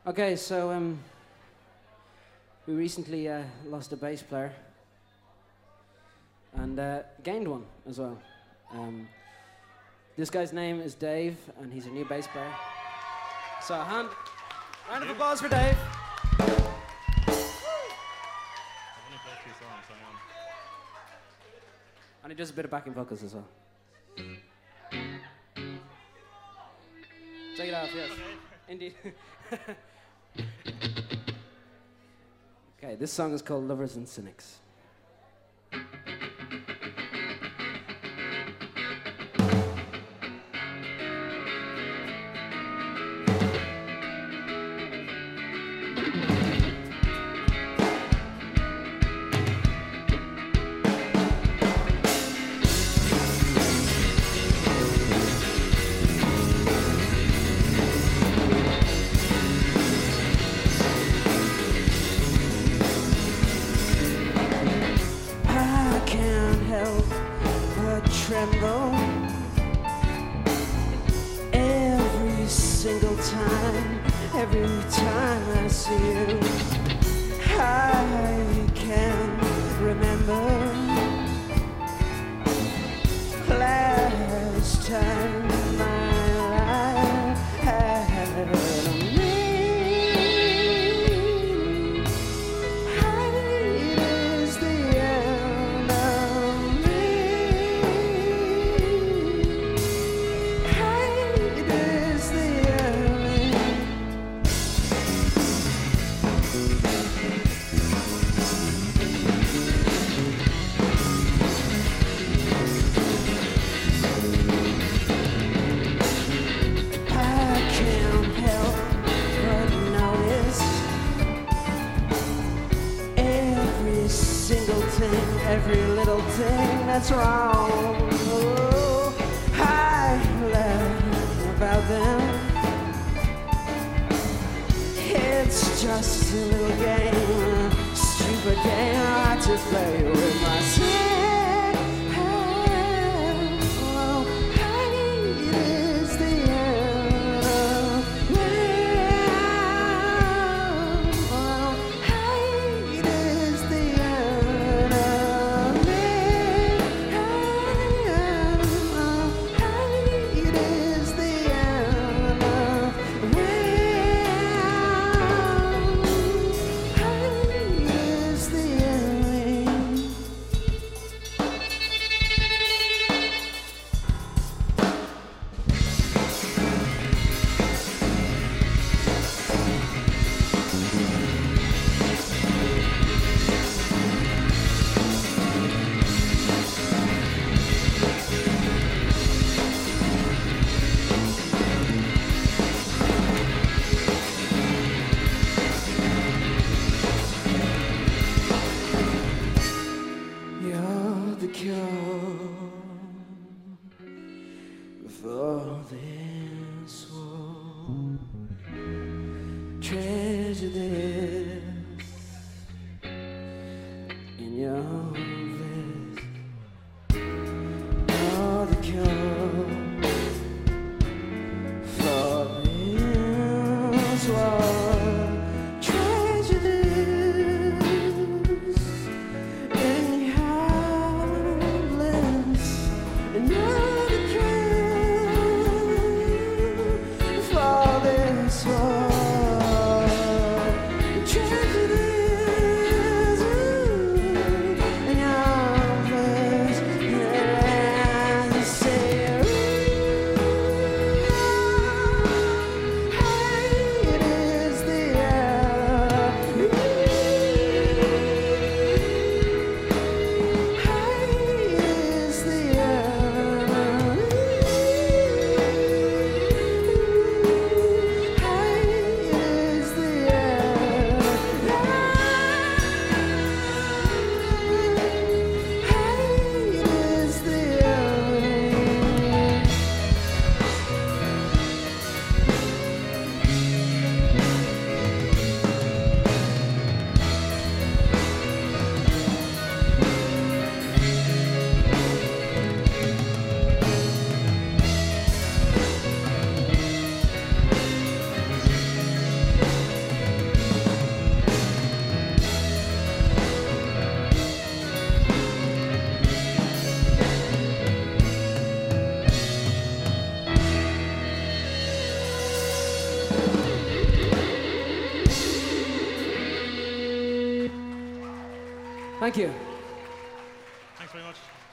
Okay, so we recently lost a bass player and gained one as well. This guy's name is Dave, and he's a new bass player. So round of applause for Dave. I've only played 2 songs, hang on. And he does a bit of backing vocals as well. Take it off, yes. Indeed. Okay, this song is called Lovers and Cynics. Tremble every time I see you. I can remember last time my life had a meaning. Hate is the end of me. Hate is the enemy. Every little thing that's wrong, oh, I learn about them. It's just a little game, a stupid game I to play with myself. Oh, hate is the end of me. Oh, hate is the end of me. Hate is the end of me. Hate is the enemy. You're the cure for this war. Treasure this in your bliss. You're the cure for this war. Treasure this in your bliss. And you're the cure for this war. Treasure this in your Thank you. Thanks very much.